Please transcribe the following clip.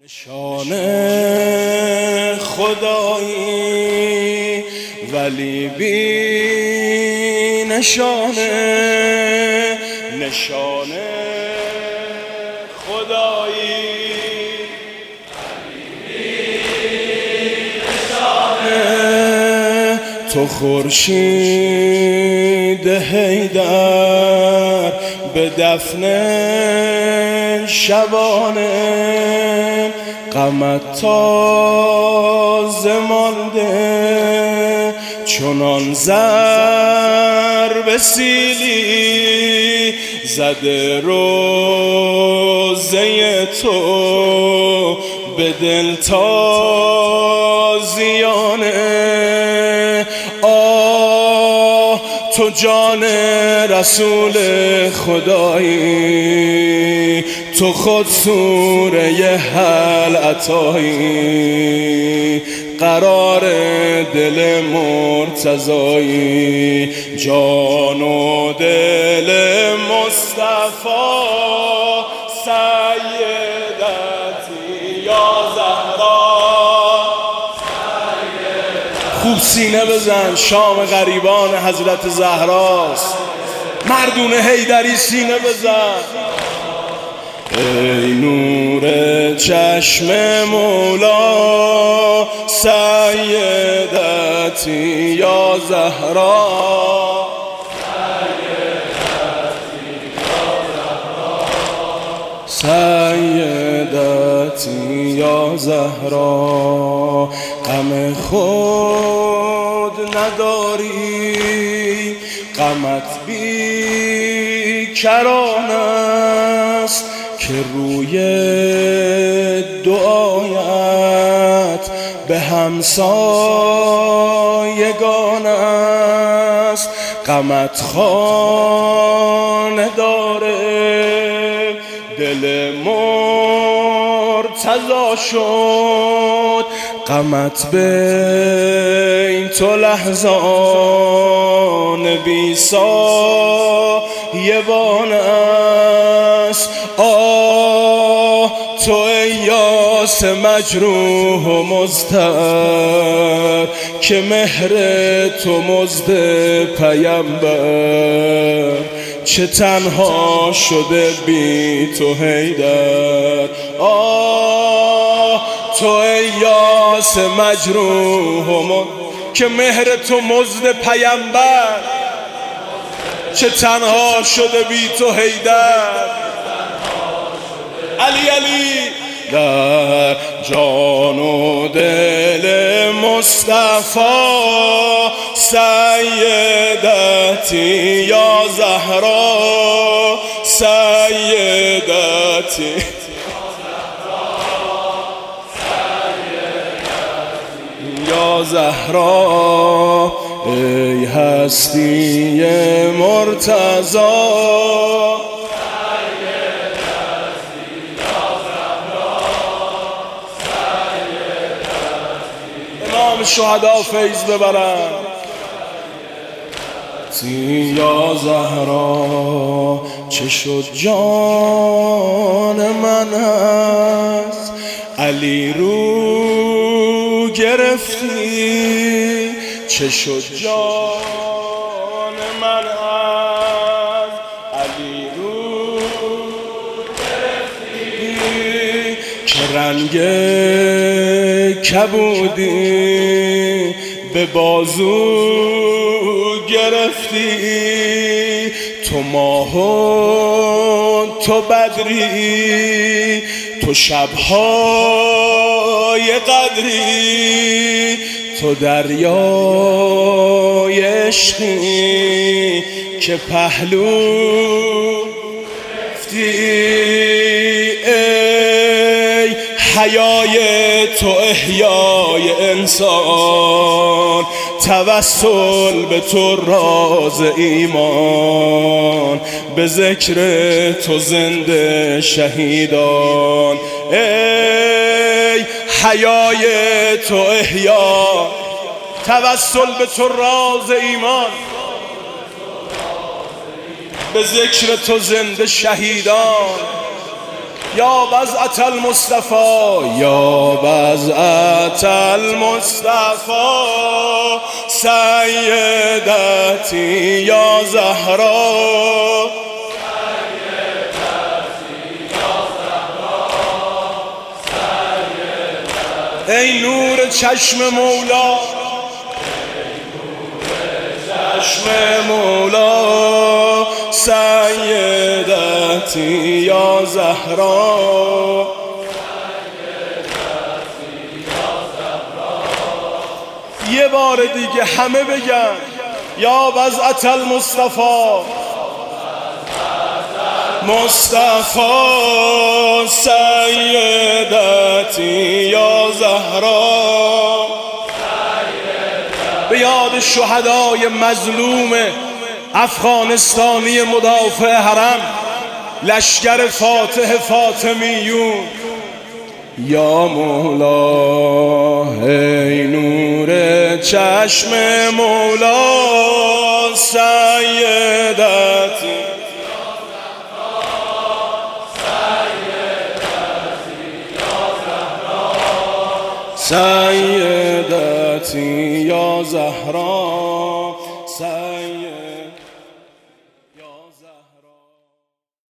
نشانه خدایی ولی بی نشانه، نشانه خدایی ولی بی نشانه. تو خورشید حیدر به دفن شبانه، غمت تازه مانده چنان ضرب سیلی زده روزه تو به دل تازیانه. آه تو جان رسول خدایی، تو خود سوره هل عطایی، قرار دل مرتضایی، جان و دل مصطفی سیدتی یا زهرا. خوب سینه بزن، شام غریبان حضرت زهراست. مردون حیدری سینه بزن. ای نور چشم مولا سیدتی یا زهرا، سیدتی یا زهرا. غم خود نداری، غمت بی کران است که روی دعایت به همسایگان است. غمت خانه داره، دل مرتضی شد، غمت بین تو لحظان بی سایبان است. آه تو ای یاس مجروح و مضطر که مهر تو مزد پیمبر، چه تنها شده بی تو حیدر. آه تو ای یاس مجروح و که مهر تو مزد پیمبر، چه تنها شده بی تو حیدر. علی علی در جان و دل مصطفی سیدتی یا زهرا، سیدتی یا زهرا. ای هستی مرتضی امام شهدا فیض ببرن. یا زهرا چه شد جان من هست، علی رو گرفتی. چه شد جان من هست، علی رو گرفتی. که رنگ کبودی به بازو گرفتی. تو ماه و تو بدری، تو شبهای قدری، تو دریای عشقی که پهلو گرفتی. ای حیای تو احیای انسان، توسل به تو راز ایمان، به ذکر تو زنده شهیدان. ای حیای تو احیا، توسل به تو راز ایمان، به ذکر تو زنده شهیدان. یا بضعة المصطفى یا بضعة المصطفى سیدتی یا زهرا ای نور چشم مولا چشم مولا سیدتی یا زهرا یه بار دیگه همه بگن یا بضعة المصطفى مصطفى سیدتی یا زهرا به یاد شهدای مظلوم افغانستانی مدافع حرم لشکر فاتح فاطمیون یا مولا ای نور چشم مولا سیدتی سیدتی یا زهرا سیدتی